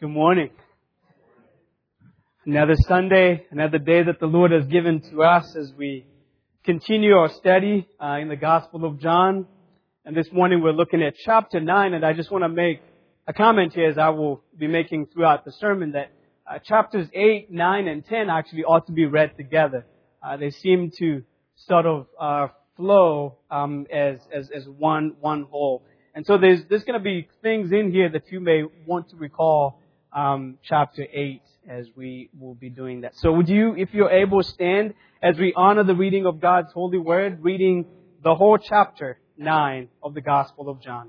Good morning. Another Sunday, another day that the Lord has given to us as we continue our study in the Gospel of John. And this morning we're looking at chapter 9, and I just want to make a comment here, as I will be making throughout the sermon, that chapters 8, 9, and 10 actually ought to be read together. They seem to sort of flow as one whole. And so there's going to be things in here that you may want to recall chapter 8 as we will be doing that. So would you, if you're able, stand as we honor the reading of God's holy word, reading the whole chapter 9 of the Gospel of John.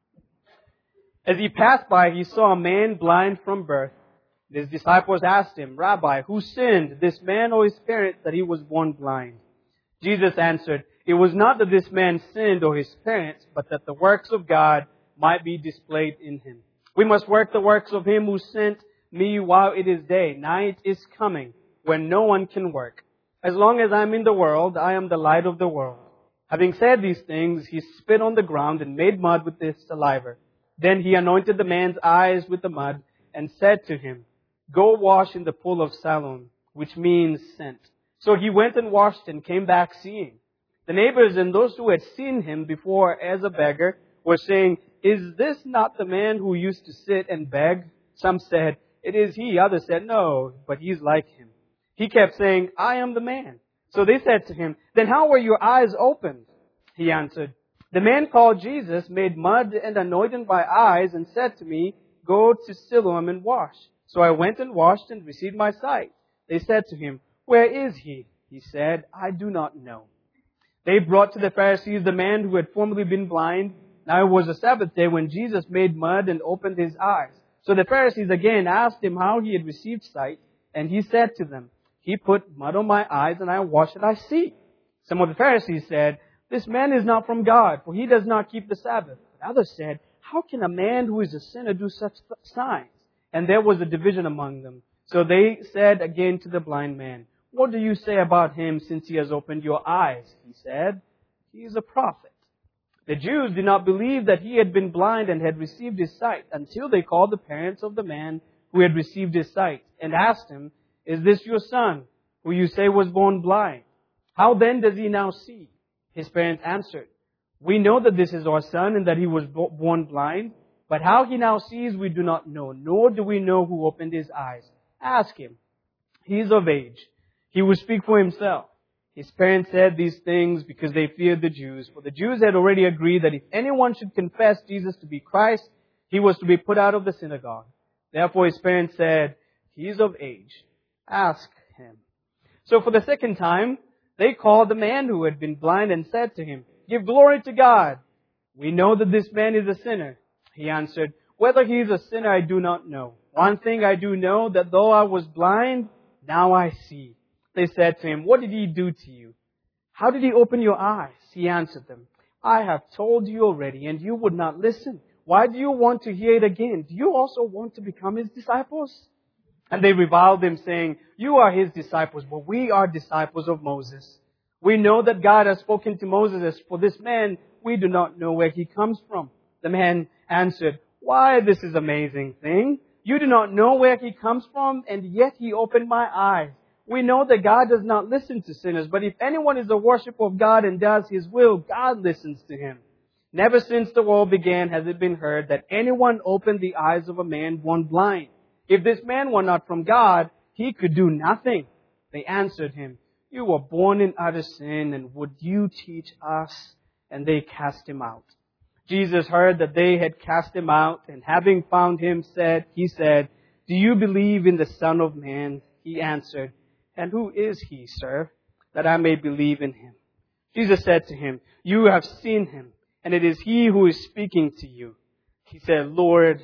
As he passed by, he saw a man blind from birth. His disciples asked him, "Rabbi, who sinned, this man or his parents, that he was born blind?" Jesus answered, "It was not that this man sinned or his parents, but that the works of God might be displayed in him. We must work the works of him who sent me while it is day. Night is coming when no one can work. As long as I am in the world, I am the light of the world." Having said these things, he spit on the ground and made mud with his saliva. Then he anointed the man's eyes with the mud and said to him, "Go wash in the pool of Siloam," which means sent. So he went and washed and came back seeing. The neighbors and those who had seen him before as a beggar were saying, "Is this not the man who used to sit and beg?" Some said, "It is he." Others said, "No, but he's like him." He kept saying, "I am the man." So they said to him, "Then how were your eyes opened?" He answered, "The man called Jesus made mud and anointed my eyes and said to me, 'Go to Siloam and wash.' So I went and washed and received my sight." They said to him, "Where is he?" He said, "I do not know." They brought to the Pharisees the man who had formerly been blind. Now it was a Sabbath day when Jesus made mud and opened his eyes. So the Pharisees again asked him how he had received sight. And he said to them, "He put mud on my eyes and I washed and I see." Some of the Pharisees said, "This man is not from God, for he does not keep the Sabbath." But others said, "How can a man who is a sinner do such signs?" And there was a division among them. So they said again to the blind man, "What do you say about him since he has opened your eyes?" He said, "He is a prophet." The Jews did not believe that he had been blind and had received his sight until they called the parents of the man who had received his sight and asked him, "Is this your son, who you say was born blind? How then does he now see?" His parents answered, "We know that this is our son and that he was born blind, but how he now sees we do not know, nor do we know who opened his eyes. Ask him. He is of age. He will speak for himself." His parents said these things because they feared the Jews, for the Jews had already agreed that if anyone should confess Jesus to be Christ, he was to be put out of the synagogue. Therefore his parents said, "He is of age. Ask him." So for the second time, they called the man who had been blind and said to him, "Give glory to God. We know that this man is a sinner." He answered, "Whether he is a sinner, I do not know. One thing I do know, that though I was blind, now I see." They said to him, "What did he do to you? How did he open your eyes?" He answered them, "I have told you already, and you would not listen. Why do you want to hear it again? Do you also want to become his disciples?" And they reviled him, saying, "You are his disciples, but we are disciples of Moses. We know that God has spoken to Moses. As for this man, we do not know where he comes from." The man answered, "Why, this is an amazing thing. You do not know where he comes from, and yet he opened my eyes. We know that God does not listen to sinners, but if anyone is a worshiper of God and does his will, God listens to him. Never since the world began has it been heard that anyone opened the eyes of a man born blind. If this man were not from God, he could do nothing." They answered him, "You were born in utter sin, and would you teach us?" And they cast him out. Jesus heard that they had cast him out, and having found him, he said, "Do you believe in the Son of Man?" He answered, "And who is he, sir, that I may believe in him?" Jesus said to him, "You have seen him, and it is he who is speaking to you." He said, "Lord,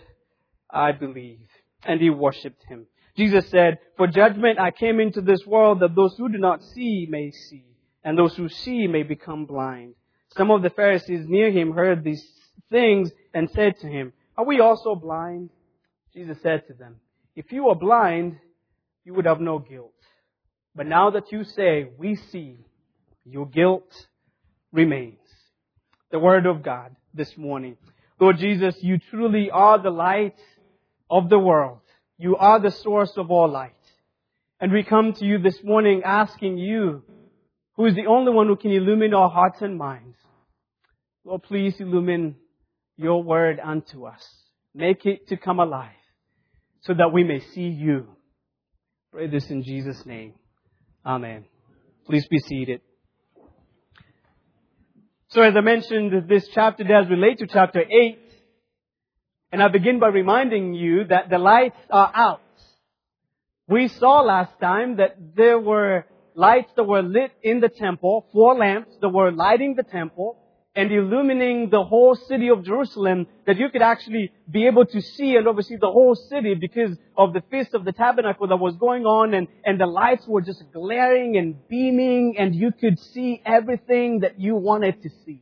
I believe." And he worshipped him. Jesus said, "For judgment I came into this world, that those who do not see may see, and those who see may become blind." Some of the Pharisees near him heard these things and said to him, "Are we also blind?" Jesus said to them, "If you were blind, you would have no guilt. But now that you say, 'We see,' your guilt remains." The word of God this morning. Lord Jesus, you truly are the light of the world. You are the source of all light. And we come to you this morning asking you, who is the only one who can illumine our hearts and minds, Lord, please illumine your word unto us. Make it to come alive so that we may see you. Pray this in Jesus' name. Amen. Please be seated. So as I mentioned, this chapter does relate to chapter 8. And I begin by reminding you that the lights are out. We saw last time that there were lights that were lit in the temple, 4 lamps that were lighting the temple and illumining the whole city of Jerusalem, that you could actually be able to see and oversee the whole city because of the Feast of the Tabernacle that was going on, and the lights were just glaring and beaming, and you could see everything that you wanted to see.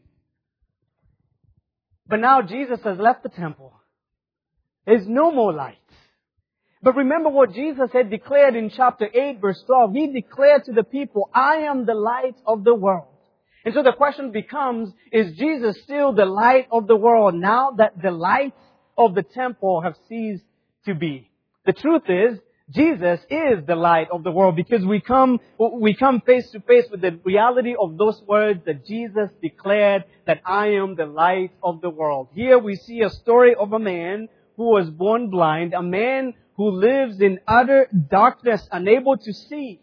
But now Jesus has left the temple. There's no more lights. But remember what Jesus had declared in chapter 8, verse 12. He declared to the people, I am the light of the world. And so the question becomes, is Jesus still the light of the world now that the lights of the temple have ceased to be? The truth is, Jesus is the light of the world because we come face to face with the reality of those words that Jesus declared, that I am the light of the world. Here we see a story of a man who was born blind, a man who lives in utter darkness, unable to see.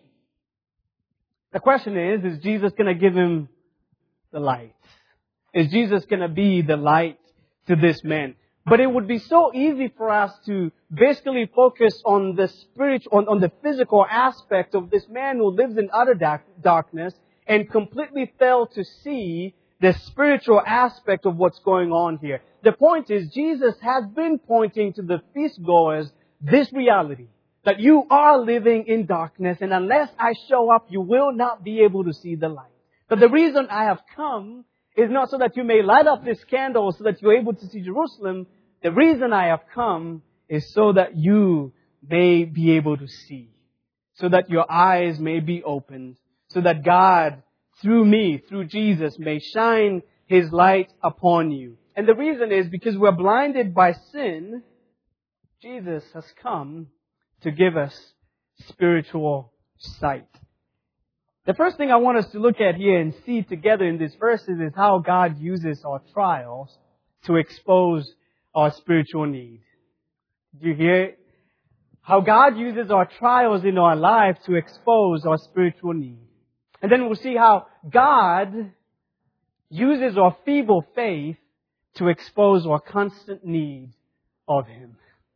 The question is Jesus going to give him the light? Is Jesus going to be the light to this man? But it would be so easy for us to basically focus on the spiritual, on the physical aspect of this man who lives in utter darkness and completely fail to see the spiritual aspect of what's going on here. The point is, Jesus has been pointing to the feast-goers this reality, that you are living in darkness, and unless I show up, you will not be able to see the light. But the reason I have come is not so that you may light up this candle so that you're able to see Jerusalem. The reason I have come is so that you may be able to see, so that your eyes may be opened, so that God, through me, through Jesus, may shine His light upon you. And the reason is because we're blinded by sin. Jesus has come to give us spiritual sight. The first thing I want us to look at here and see together in these verses is how God uses our trials to expose our spiritual need. Do you hear it? How God uses our trials in our life to expose our spiritual need. And then we'll see how God uses our feeble faith to expose our constant need of Him.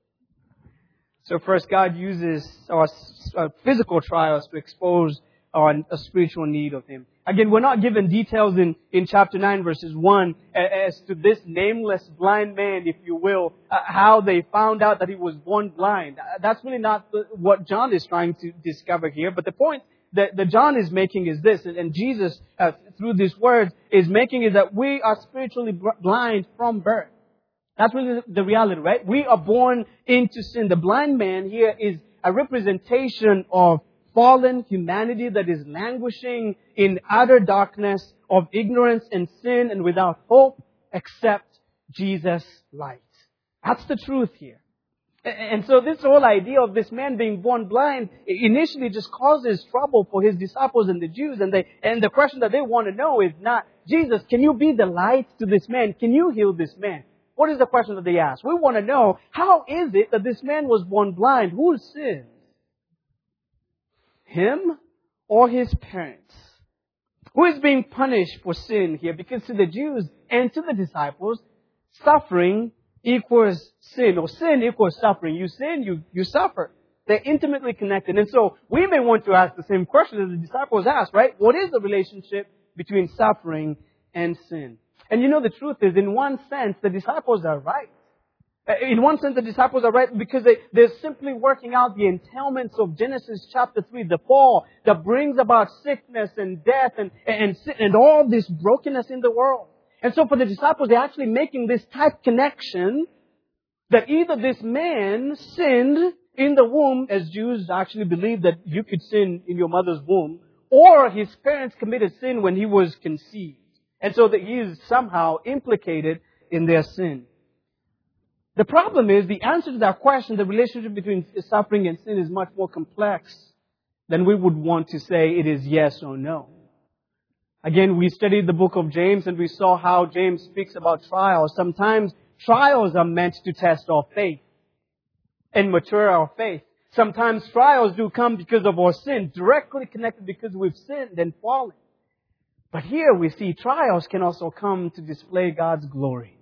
So first, God uses our physical trials to expose our spiritual need of Him. Again, we're not given details in chapter 9, verses 1, as to this nameless blind man, if you will, how they found out that he was born blind. That's really not what John is trying to discover here. But the point that John is making is this, and Jesus, through these words, is making is that we are spiritually blind from birth. That's really the reality, right? We are born into sin. The blind man here is a representation of fallen humanity that is languishing in utter darkness of ignorance and sin and without hope except Jesus' light. That's the truth here. And so this whole idea of this man being born blind initially just causes trouble for His disciples and the Jews. And the question that they want to know is not, Jesus, can you be the light to this man? Can you heal this man? What is the question that they ask? We want to know, how is it that this man was born blind? Who sinned? Him or his parents? Who is being punished for sin here? Because to the Jews and to the disciples, suffering equals sin, or sin equals suffering. You sin, you suffer. They're intimately connected. And so we may want to ask the same question as the disciples asked, right? What is the relationship between suffering and sin? And you know, the truth is, in one sense, the disciples are right. In one sense, the disciples are right because they're simply working out the entailments of Genesis chapter 3, the fall that brings about sickness and death and all this brokenness in the world. And so for the disciples, they're actually making this tight connection that either this man sinned in the womb, as Jews actually believe that you could sin in your mother's womb, or his parents committed sin when he was conceived. And so that he is somehow implicated in their sin. The problem is the answer to that question, the relationship between suffering and sin, is much more complex than we would want to say it is yes or no. Again, we studied the book of James and we saw how James speaks about trials. Sometimes trials are meant to test our faith and mature our faith. Sometimes trials do come because of our sin, directly connected because we've sinned and fallen. But here we see trials can also come to display God's glory.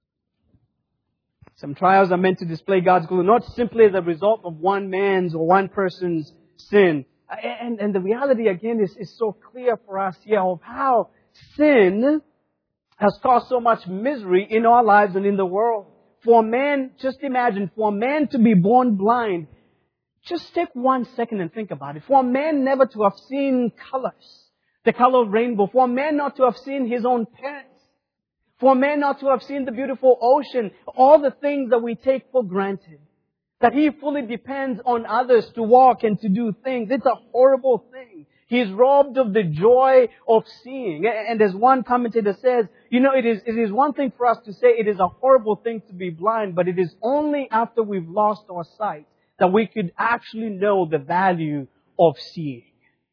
Some trials are meant to display God's glory, not simply as a result of one man's or one person's sin. And the reality, again, is so clear for us here of how sin has caused so much misery in our lives and in the world. For a man, just imagine, for a man to be born blind, just take 1 second and think about it. For a man never to have seen colors, the color of rainbow, for a man not to have seen his own parents, for a man not to have seen the beautiful ocean, all the things that we take for granted, that he fully depends on others to walk and to do things. It's a horrible thing. He is robbed of the joy of seeing. And as one commentator says, it is one thing for us to say it is a horrible thing to be blind, but it is only after we've lost our sight that we could actually know the value of seeing.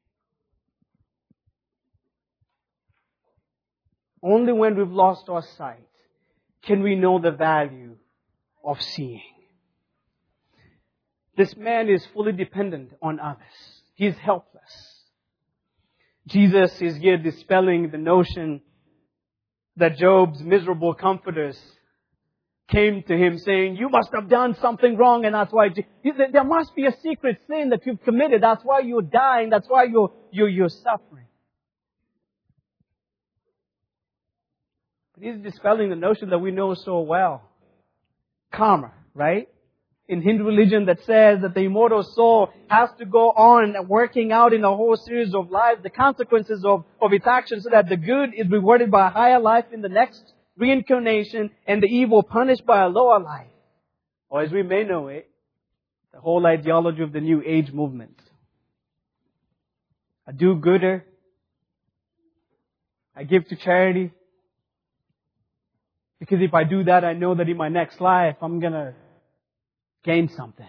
Only when we've lost our sight can we know the value of seeing. This man is fully dependent on others. He is helpless. Jesus is here dispelling the notion that Job's miserable comforters came to him saying, you must have done something wrong and that's why there must be a secret sin that you've committed. That's why you're dying. That's why you're suffering. But he's dispelling the notion that we know so well. Karma, right? In Hindu religion that says that the immortal soul has to go on working out in a whole series of lives, the consequences of its actions, so that the good is rewarded by a higher life in the next reincarnation and the evil punished by a lower life. Or as we may know it, the whole ideology of the New Age movement. A do-gooder. I give to charity. Because if I do that, I know that in my next life, I'm going to gain something.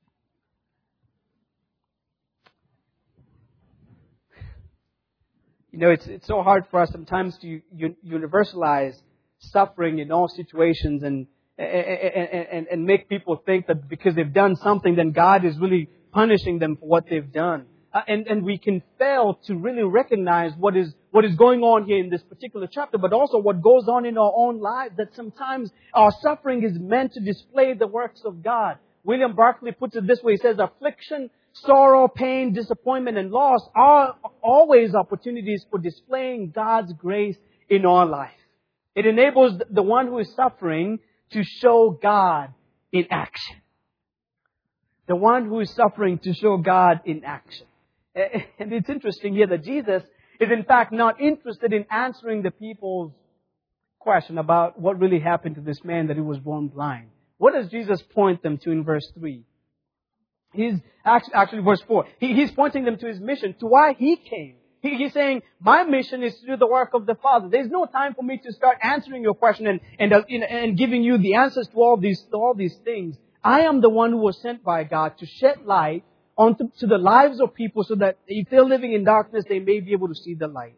It's so hard for us sometimes to universalize suffering in all situations and make people think that because they've done something, then God is really punishing them for what they've done. And we can fail to really recognize what is going on here in this particular chapter, but also what goes on in our own lives, that sometimes our suffering is meant to display the works of God. William Barclay puts it this way. He says, affliction, sorrow, pain, disappointment, and loss are always opportunities for displaying God's grace in our life. It enables the one who is suffering to show God in action. The one who is suffering to show God in action. And it's interesting here that Jesus is in fact not interested in answering the people's question about what really happened to this man that he was born blind. What does Jesus point them to in verse 3? He's actually verse 4. He's pointing them to his mission, to why he came. He's saying, my mission is to do the work of the Father. There's no time for me to start answering your question and giving you the answers to all these things. I am the one who was sent by God to shed light onto the lives of people so that if they're living in darkness, they may be able to see the light.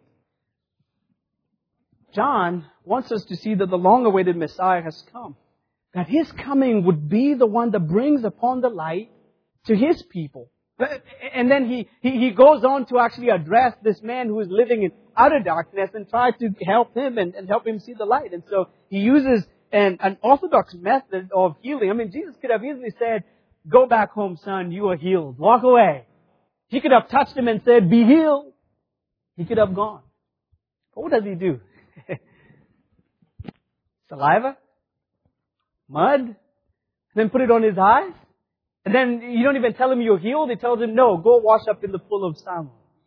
John wants us to see that the long-awaited Messiah has come. That His coming would be the one that brings upon the light to His people. And then he goes on to actually address this man who is living in utter darkness and try to help him and help him see the light. And so He uses an orthodox method of healing. I mean, Jesus could have easily said, go back home, son, you are healed. Walk away. He could have touched him and said, be healed. He could have gone. But what does He do? Saliva? Mud? Then put it on his eyes? And then you don't even tell him you're healed. He tells him, no, go wash up in the pool of Siloam.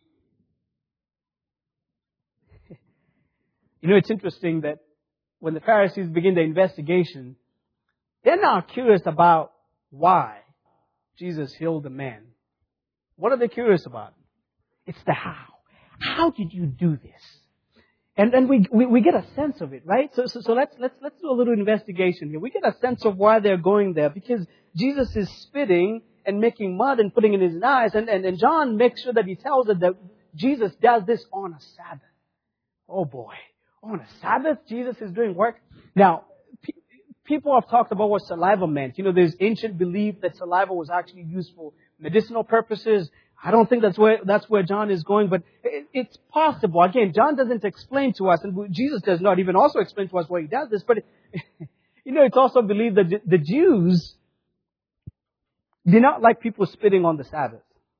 It's interesting that when the Pharisees begin the investigation, they're not curious about why Jesus healed the man. What are they curious about? It's the how. How did you do this? And we get a sense of it, right? So let's do a little investigation here. We get a sense of why they're going there, because Jesus is spitting and making mud and putting it in his eyes, and John makes sure that he tells us that Jesus does this on a Sabbath. Oh boy. On a Sabbath, Jesus is doing work. Now, people have talked about what saliva meant. You know, there's ancient belief that saliva was actually used for medicinal purposes. I don't think that's where John is going, but it's possible. Again, John doesn't explain to us, and Jesus does not even also explain to us why he does this, but you know, it's also believed that the Jews did not like people spitting on the Sabbath.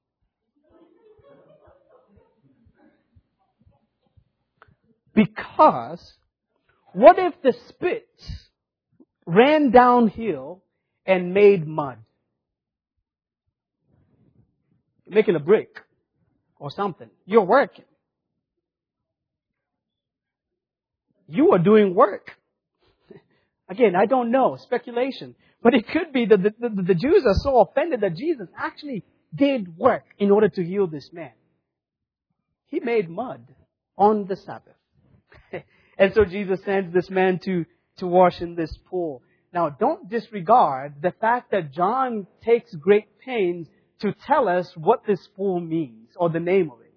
Because what if the spit ran downhill and made mud? You're making a brick or something. You're working. You are doing work. Again, I don't know. Speculation. But it could be that the Jews are so offended that Jesus actually did work in order to heal this man. He made mud on the Sabbath. And so Jesus sends this man to wash in this pool. Now, don't disregard the fact that John takes great pains to tell us what this pool means, or the name of it.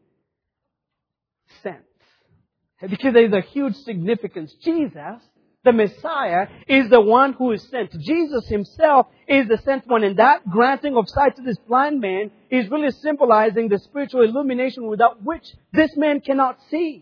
Sent. Because there is a huge significance. Jesus, the Messiah, is the one who is sent. Jesus himself is the sent one. And that granting of sight to this blind man is really symbolizing the spiritual illumination without which this man cannot see.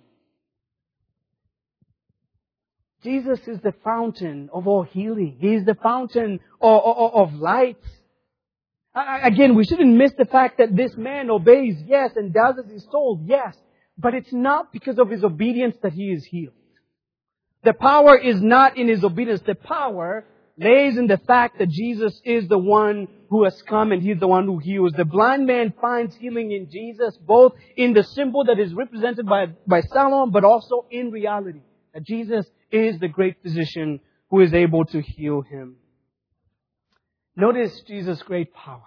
Jesus is the fountain of all healing. He is the fountain of light. Again, we shouldn't miss the fact that this man obeys, yes, and does as he's told, yes. But it's not because of his obedience that he is healed. The power is not in his obedience. The power lays in the fact that Jesus is the one who has come and he's the one who heals. The blind man finds healing in Jesus, both in the symbol that is represented by Solomon, but also in reality. That Jesus is the great physician who is able to heal him. Notice Jesus' great power.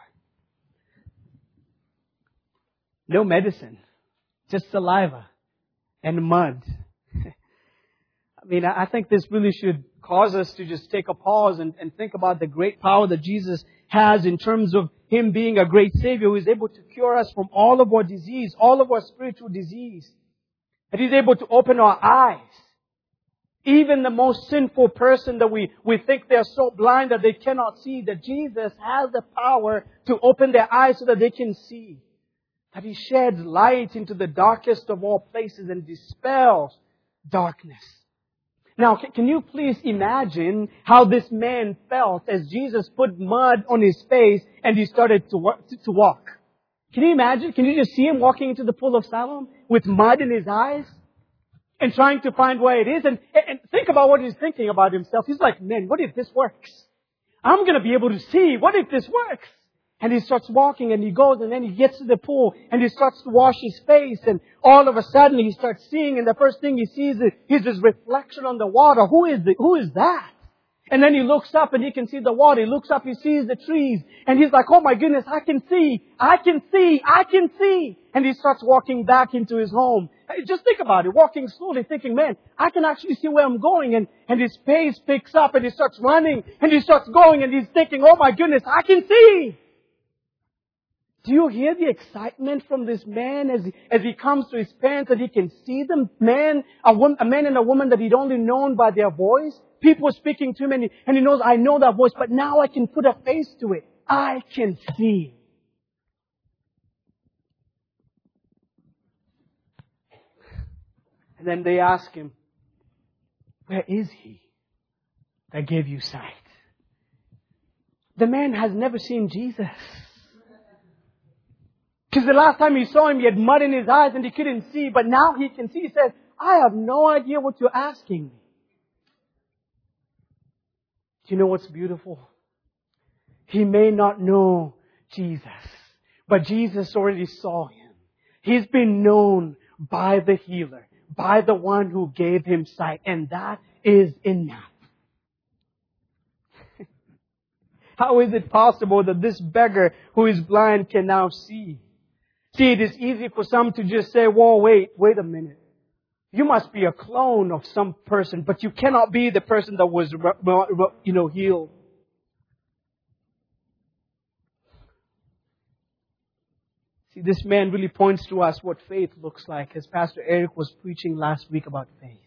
No medicine, just saliva and mud. I mean, I think this really should cause us to just take a pause and think about the great power that Jesus has in terms of Him being a great Savior who is able to cure us from all of our disease, all of our spiritual disease. That He's able to open our eyes. Even the most sinful person that we think they're so blind that they cannot see, that Jesus has the power to open their eyes so that they can see. That He sheds light into the darkest of all places and dispels darkness. Now, can you please imagine how this man felt as Jesus put mud on his face and he started to walk? Can you imagine? Can you just see him walking into the pool of Siloam with mud in his eyes? And trying to find where it is. And think about what he's thinking about himself. He's like, man, what if this works? I'm going to be able to see. What if this works? And he starts walking and he goes and then he gets to the pool and he starts to wash his face. And all of a sudden he starts seeing, and the first thing he sees is this reflection on the water. Who is that? And then he looks up and he can see the water. He looks up, he sees the trees. And he's like, oh my goodness, I can see. And he starts walking back into his home. Just think about it, walking slowly, thinking, man, I can actually see where I'm going. And his pace picks up and he starts running and he starts going and he's thinking, oh my goodness, I can see. Do you hear the excitement from this man as he comes to his parents and he can see them? A man and a woman that he'd only known by their voice. People speaking to him and he knows, I know that voice, but now I can put a face to it. I can see. And then they ask him, where is he that gave you sight? The man has never seen Jesus. Because the last time he saw him, he had mud in his eyes and he couldn't see. But now he can see. He says, I have no idea what you're asking me. Do you know what's beautiful? He may not know Jesus, but Jesus already saw him. He's been known by the healer, by the one who gave him sight. And that is enough. How is it possible that this beggar who is blind can now see? See, it is easy for some to just say, whoa, wait a minute. You must be a clone of some person, but you cannot be the person that was, healed. See, this man really points to us what faith looks like, as Pastor Eric was preaching last week about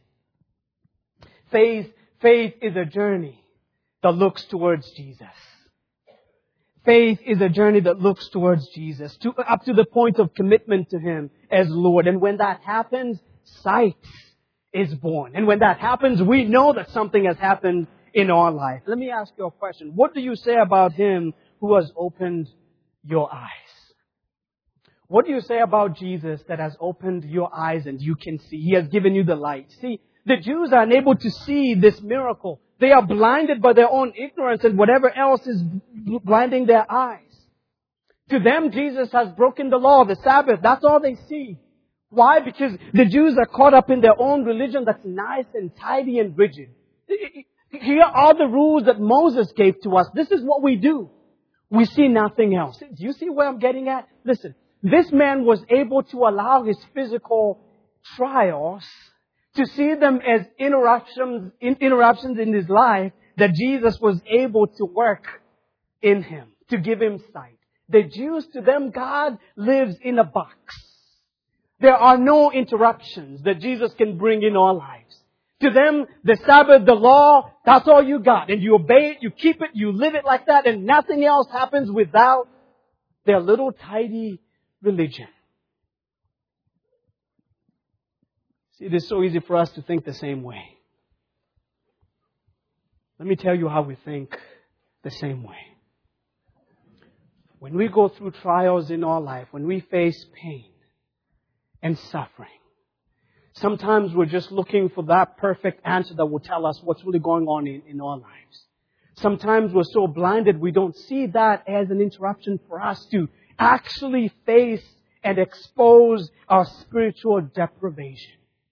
faith. Faith is a journey that looks towards Jesus. Faith is a journey that looks towards Jesus, up to the point of commitment to Him as Lord. And when that happens, sight is born. And when that happens, we know that something has happened in our life. Let me ask you a question. What do you say about Him who has opened your eyes? What do you say about Jesus that has opened your eyes and you can see? He has given you the light. See, the Jews are unable to see this miracle. They are blinded by their own ignorance and whatever else is blinding their eyes. To them, Jesus has broken the law, the Sabbath. That's all they see. Why? Because the Jews are caught up in their own religion that's nice and tidy and rigid. Here are the rules that Moses gave to us. This is what we do. We see nothing else. Do you see where I'm getting at? Listen, this man was able to allow his physical trials to see them as interruptions in his life that Jesus was able to work in him, to give him sight. The Jews, to them, God lives in a box. There are no interruptions that Jesus can bring in our lives. To them, the Sabbath, the law, that's all you got. And you obey it, you keep it, you live it like that, and nothing else happens without their little tidy religion. See, it is so easy for us to think the same way. Let me tell you how we think the same way. When we go through trials in our life, when we face pain and suffering, sometimes we're just looking for that perfect answer that will tell us what's really going on in our lives. Sometimes we're so blinded we don't see that as an interruption for us to actually face and expose our spiritual deprivation.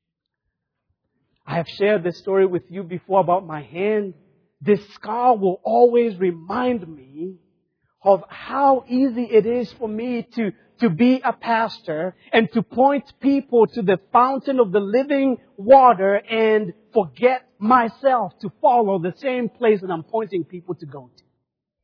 I have shared this story with you before about my hand. This scar will always remind me of how easy it is for me to be a pastor and to point people to the fountain of the living water and forget myself to follow the same place that I'm pointing people to go to.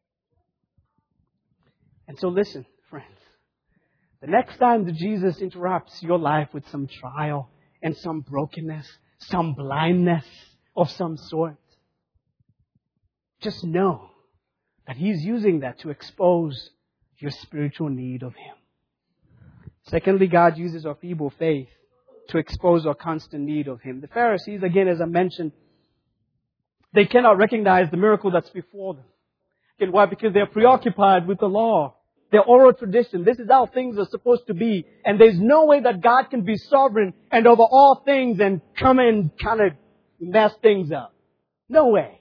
And so listen, friends. The next time that Jesus interrupts your life with some trial and some brokenness, some blindness of some sort, just know that He's using that to expose your spiritual need of Him. Secondly, God uses our feeble faith to expose our constant need of Him. The Pharisees, again, as I mentioned, they cannot recognize the miracle that's before them. Again, why? Because they're preoccupied with the law. Their oral tradition. This is how things are supposed to be. And there's no way that God can be sovereign and over all things and come and kind of mess things up. No way.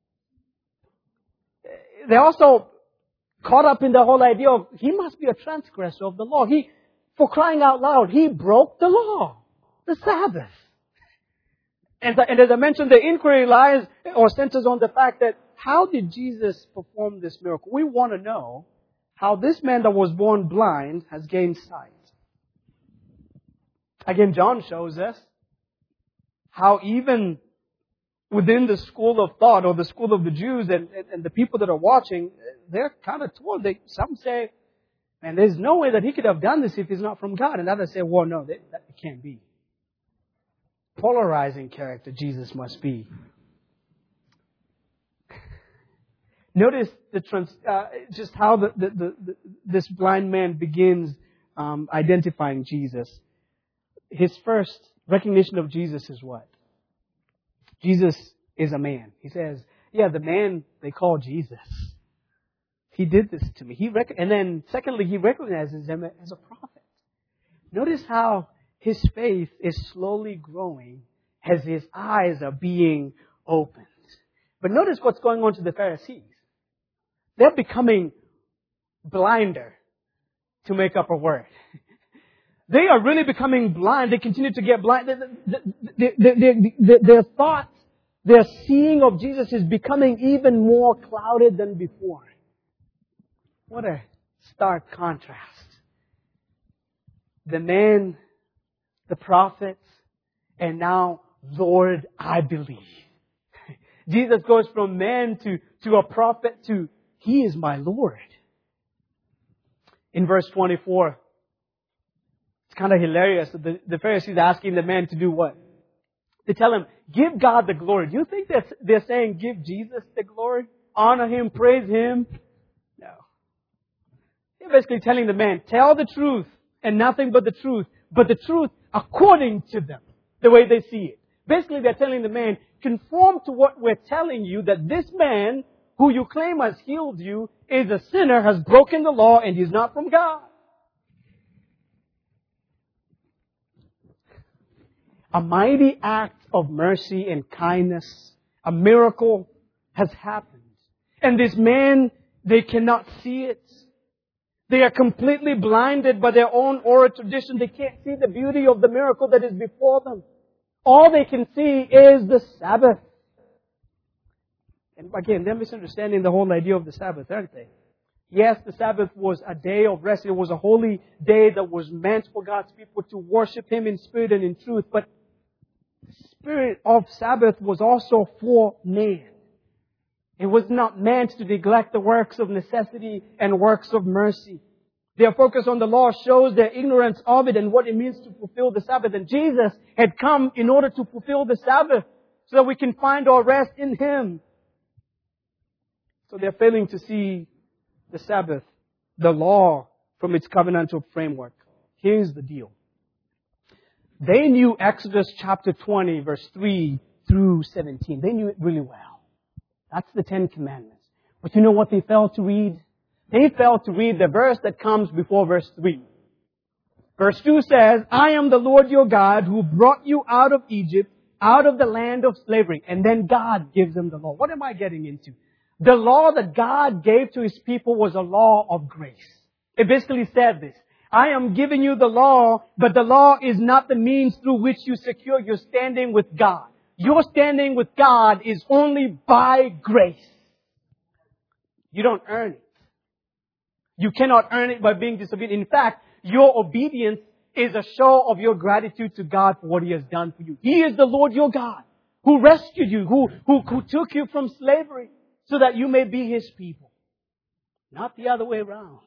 They're also caught up in the whole idea of He must be a transgressor of the law. For crying out loud, He broke the law, the Sabbath. And as I mentioned, the inquiry lies or centers on the fact that how did Jesus perform this miracle? We want to know how this man that was born blind has gained sight. Again, John shows us how even within the school of thought or the school of the Jews and the people that are watching, they're kind of torn. Some say, man, there's no way that he could have done this if he's not from God. And others say, well, no, that can't be. Polarizing character Jesus must be. Notice just how this blind man begins identifying Jesus. His first recognition of Jesus is what? Jesus is a man. He says, yeah, the man they call Jesus. He did this to me. And then secondly, he recognizes him as a prophet. Notice how his faith is slowly growing as his eyes are being opened. But notice what's going on to the Pharisees. They're becoming blinder, to make up a word. They are really becoming blind. They continue to get blind. Their thoughts, their seeing of Jesus is becoming even more clouded than before. What a stark contrast. The man, the prophets, and now, Lord, I believe. Jesus goes from man to a prophet to, He is my Lord. In verse 24, it's kind of hilarious. The Pharisees are asking the man to do what? They tell him, give God the glory. Do you think they're saying give Jesus the glory? Honor Him, praise Him? No. They're basically telling the man, tell the truth and nothing but the truth according to them, the way they see it. Basically, they're telling the man, conform to what we're telling you, that this man who you claim has healed you is a sinner, has broken the law, and he's not from God. A mighty act of mercy and kindness, a miracle has happened. And this man, they cannot see it. They are completely blinded by their own oral tradition. They can't see the beauty of the miracle that is before them. All they can see is the Sabbath. And again, they're misunderstanding the whole idea of the Sabbath, aren't they? Yes, the Sabbath was a day of rest. It was a holy day that was meant for God's people to worship Him in spirit and in truth. But the spirit of Sabbath was also for man. It was not meant to neglect the works of necessity and works of mercy. Their focus on the law shows their ignorance of it and what it means to fulfill the Sabbath. And Jesus had come in order to fulfill the Sabbath so that we can find our rest in Him. So they're failing to see the Sabbath, the law, from its covenantal framework. Here's the deal. They knew Exodus chapter 20, verse 3 through 17. They knew it really well. That's the Ten Commandments. But you know what they failed to read? They failed to read the verse that comes before verse 3. Verse 2 says, I am the Lord your God who brought you out of Egypt, out of the land of slavery. And then God gives them the law. What am I getting into? The law that God gave to His people was a law of grace. It basically said this. I am giving you the law, but the law is not the means through which you secure your standing with God. Your standing with God is only by grace. You don't earn it. You cannot earn it by being disobedient. In fact, your obedience is a show of your gratitude to God for what He has done for you. He is the Lord your God, who rescued you, who took you from slavery so that you may be His people. Not the other way around.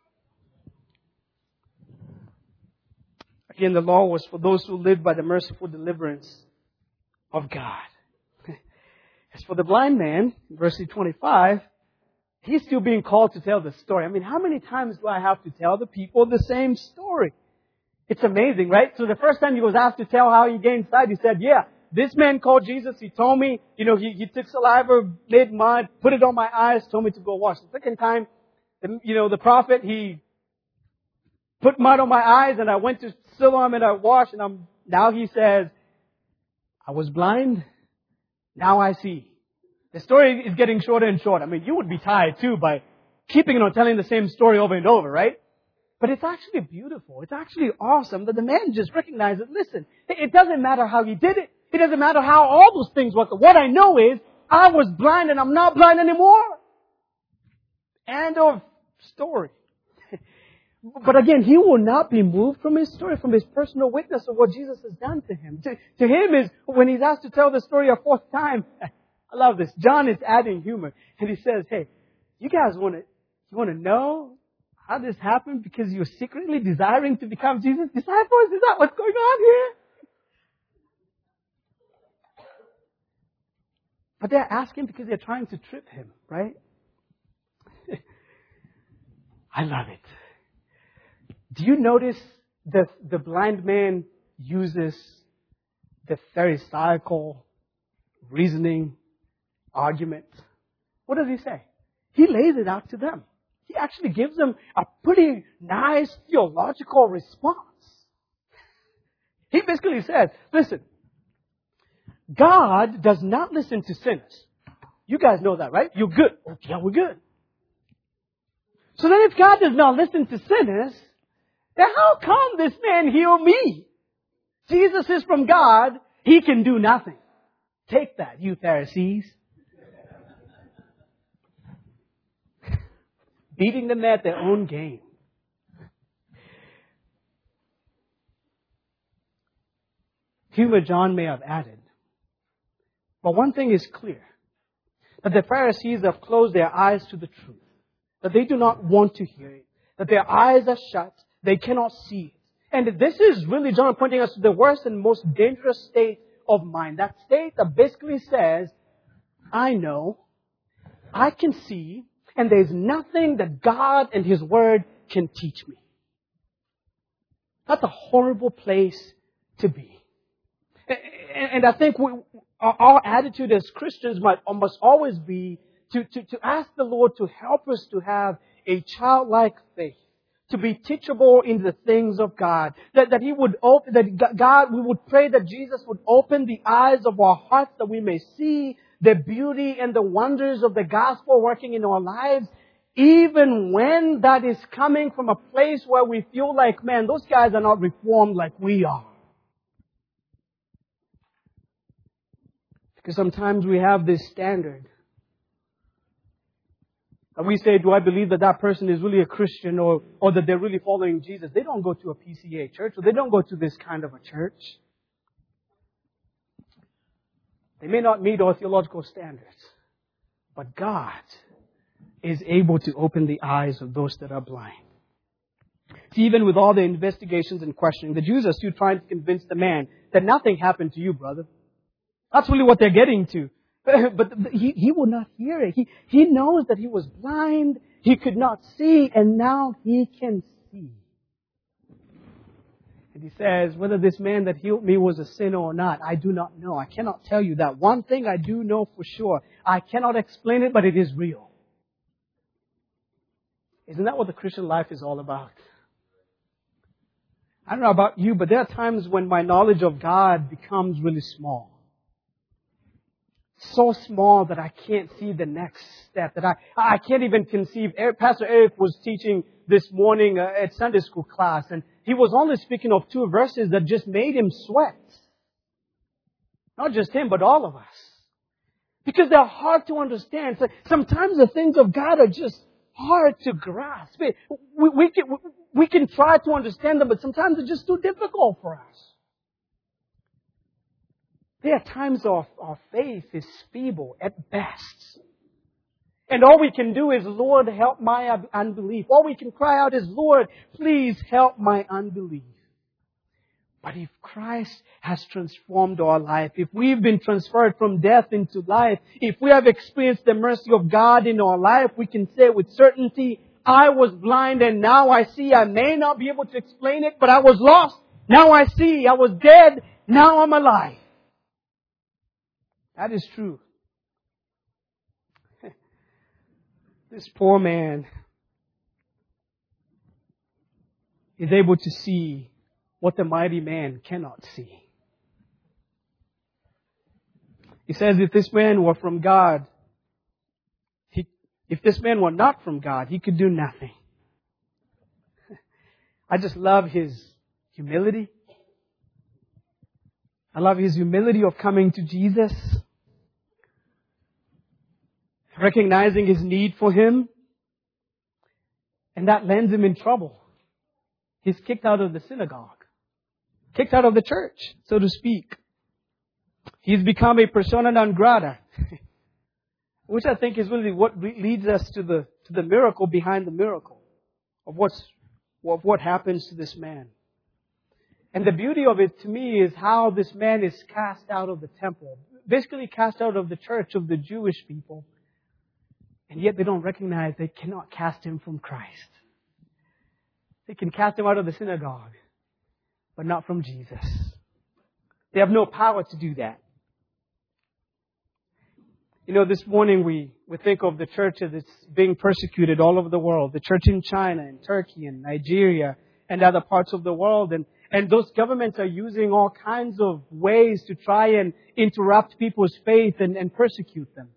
Again, the law was for those who lived by the merciful deliverance of God. As for the blind man, verse 25, he's still being called to tell the story. I mean, how many times do I have to tell the people the same story? It's amazing, right? So the first time he was asked to tell how he gained sight, he said, yeah, this man called Jesus, he told me, he took saliva, made mud, put it on my eyes, told me to go wash. The second time, the prophet, he put mud on my eyes and I went to Siloam and I washed, and now he says, I was blind, now I see. The story is getting shorter and shorter. I mean, you would be tired too by keeping on telling the same story over and over, right? But it's actually beautiful. It's actually awesome that the man just recognized it. Listen, it doesn't matter how he did it. It doesn't matter how all those things work. What I know is I was blind and I'm not blind anymore. End of story. But again, he will not be moved from his story, from his personal witness of what Jesus has done to him. To him is, when he's asked to tell the story a fourth time, I love this. John is adding humor. And he says, hey, you guys want to know how this happened because you're secretly desiring to become Jesus' disciples? Is that what's going on here? But they're asking because they're trying to trip him, right? I love it. Do you notice that the blind man uses the Pharisaical reasoning argument? What does he say? He lays it out to them. He actually gives them a pretty nice theological response. He basically says, listen, God does not listen to sinners. You guys know that, right? You're good. Okay, we're good. So then if God does not listen to sinners, then how come this man healed me? Jesus is from God. He can do nothing. Take that, you Pharisees. Beating them at their own game. humor John may have added. But one thing is clear, that the Pharisees have closed their eyes to the truth, that they do not want to hear it, that their eyes are shut, they cannot see it. And this is really John pointing us to the worst and most dangerous state of mind. That state that basically says, I know, I can see, and there's nothing that God and His Word can teach me. That's a horrible place to be. And I think our attitude as Christians must always be to ask the Lord to help us to have a childlike faith, to be teachable in the things of God. That He would open, that God, we would pray that Jesus would open the eyes of our hearts that we may see the beauty and the wonders of the gospel working in our lives, even when that is coming from a place where we feel like, man, those guys are not reformed like we are. Because sometimes we have this standard. And we say, do I believe that that person is really a Christian or that they're really following Jesus? They don't go to a PCA church or they don't go to this kind of a church. They may not meet our theological standards. But God is able to open the eyes of those that are blind. See, even with all the investigations and questioning, the Jews are still trying to convince the man that nothing happened to you, brother. That's really what they're getting to. But he will not hear it. He knows that he was blind, he could not see, and now he can see. And he says, whether this man that healed me was a sinner or not, I do not know. I cannot tell you that. One thing I do know for sure. I cannot explain it, but it is real. Isn't that what the Christian life is all about? I don't know about you, but there are times when my knowledge of God becomes really small. So small that I can't see the next step, that I can't even conceive. Pastor Eric was teaching this morning at Sunday school class, and he was only speaking of 2 verses that just made him sweat. Not just him, but all of us. Because they're hard to understand. Sometimes the things of God are just hard to grasp. We can try to understand them, but sometimes they're just too difficult for us. There are times our faith is feeble at best. And all we can do is, Lord, help my unbelief. All we can cry out is, Lord, please help my unbelief. But if Christ has transformed our life, if we've been transferred from death into life, if we have experienced the mercy of God in our life, we can say with certainty, I was blind and now I see. I may not be able to explain it, but I was lost. Now I see. I was dead. Now I'm alive. That is true. This poor man is able to see what the mighty man cannot see. He says if this man were from God, if this man were not from God, he could do nothing. I just love his humility. I love his humility of coming to Jesus, recognizing his need for Him, and that lands him in trouble. He's kicked out of the synagogue, kicked out of the church, so to speak. He's become a persona non grata, which I think is really what leads us to the miracle behind the miracle of what happens to this man. And the beauty of it to me is how this man is cast out of the temple, basically cast out of the church of the Jewish people. And yet they don't recognize they cannot cast him from Christ. They can cast him out of the synagogue, but not from Jesus. They have no power to do that. You know, this morning we think of the church as it's being persecuted all over the world. The church in China and Turkey and Nigeria and other parts of the world. And those governments are using all kinds of ways to try and interrupt people's faith and persecute them.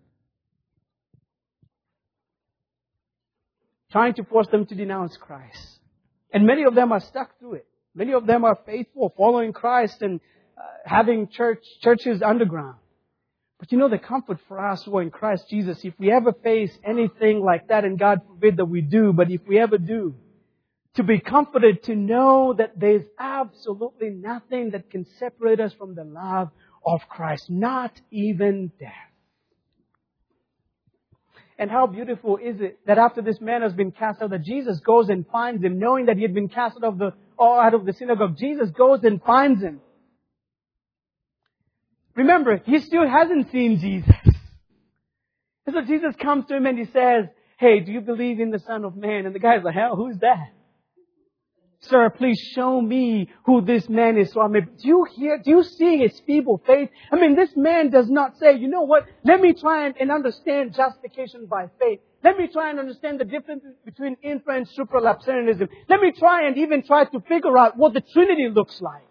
Trying to force them to denounce Christ. And many of them are stuck through it. Many of them are faithful, following Christ and having churches underground. But you know, the comfort for us who are in Christ Jesus, if we ever face anything like that, and God forbid that we do, but if we ever do, to be comforted, to know that there's absolutely nothing that can separate us from the love of Christ, not even death. And how beautiful is it that after this man has been cast out, that Jesus goes and finds him, knowing that he had been cast out of the synagogue. Jesus goes and finds him. Remember, he still hasn't seen Jesus. And so Jesus comes to him and he says, "Hey, do you believe in the Son of Man?" And the guy's like, "Hell, who's that?" "Sir, please show me who this man is." So do you see his feeble faith? I mean, this man does not say, "You know what? Let me try and understand justification by faith. Let me try and understand the difference between infra and supralapsarianism. Let me try to figure out what the Trinity looks like."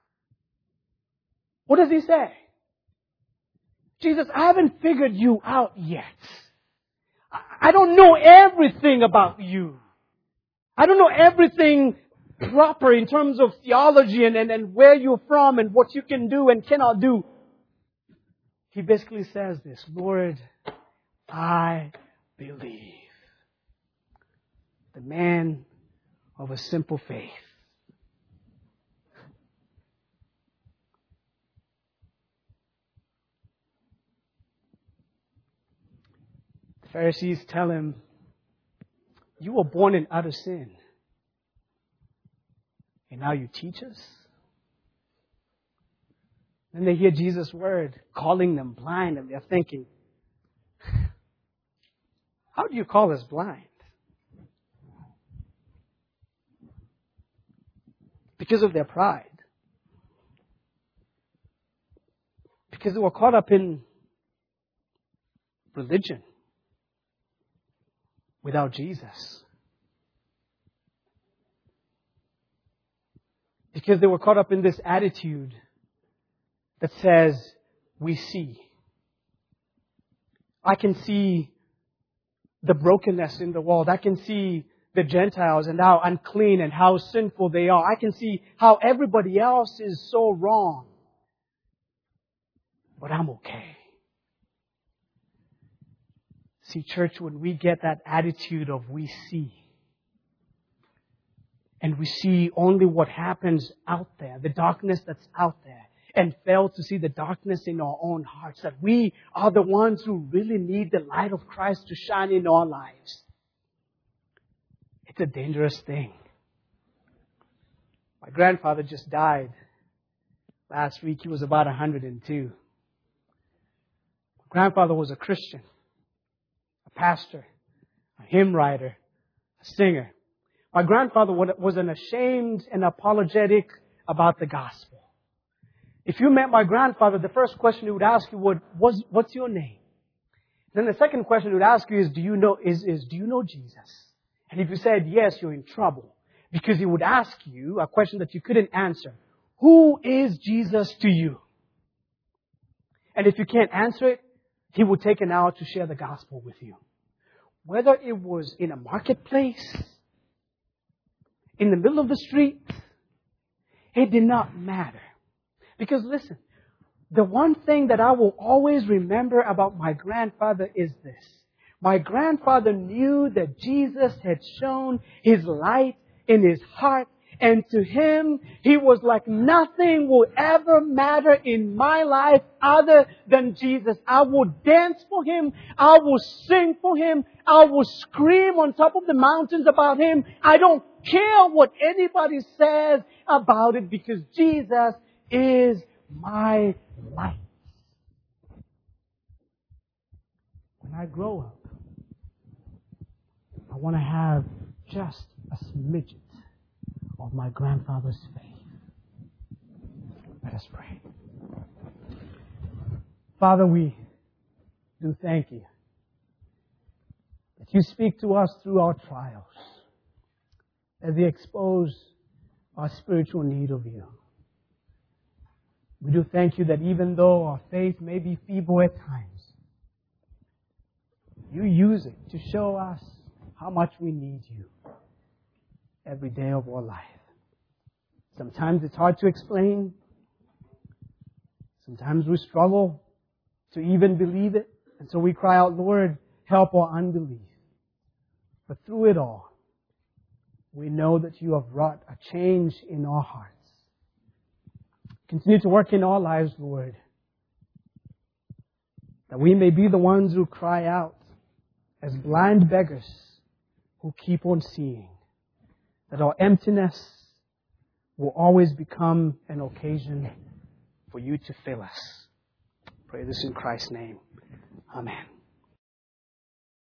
What does he say? "Jesus, I haven't figured you out yet. I don't know everything about you. I don't know everything proper in terms of theology and where you're from and what you can do and cannot do." He basically says this, "Lord, I believe." The man of a simple faith. The Pharisees tell him, "You were born in utter sin, and now you teach us?" Then they hear Jesus' word, calling them blind, and they're thinking, "How do you call us blind?" Because of their pride. Because they were caught up in religion without Jesus. Because they were caught up in this attitude that says, "We see. I can see the brokenness in the world. I can see the Gentiles and how unclean and how sinful they are. I can see how everybody else is so wrong. But I'm okay." See, church, when we get that attitude of we see, and we see only what happens out there, the darkness that's out there, and fail to see the darkness in our own hearts, that we are the ones who really need the light of Christ to shine in our lives, it's a dangerous thing. My grandfather just died last week. He was about 102. My grandfather was a Christian, a pastor, a hymn writer, a singer. My grandfather was unashamed and apologetic about the gospel. If you met my grandfather, the first question he would ask you was, "What's your name?" Then the second question he would ask you is, do you know Jesus? And if you said yes, you're in trouble. Because he would ask you a question that you couldn't answer. Who is Jesus to you? And if you can't answer it, he would take an hour to share the gospel with you. Whether it was in a marketplace, in the middle of the street, it did not matter. Because listen, the one thing that I will always remember about my grandfather is this. My grandfather knew that Jesus had shown His light in his heart, and to him, he was like, nothing will ever matter in my life other than Jesus. I will dance for Him. I will sing for Him. I will scream on top of the mountains about Him. I don't care what anybody says about it, because Jesus is my light. When I grow up, I want to have just a smidget of my grandfather's faith. Let us pray. Father, we do thank You that You speak to us through our trials, as they expose our spiritual need of You. We do thank You that even though our faith may be feeble at times, You use it to show us how much we need You every day of our life. Sometimes it's hard to explain. Sometimes we struggle to even believe it. And so we cry out, Lord, help our unbelief. But through it all, we know that you have wrought a change in our hearts. Continue to work in our lives, Lord, that we may be the ones who cry out as blind beggars who keep on seeing, that our emptiness will always become an occasion for you to fill us. Pray this in Christ's name. Amen.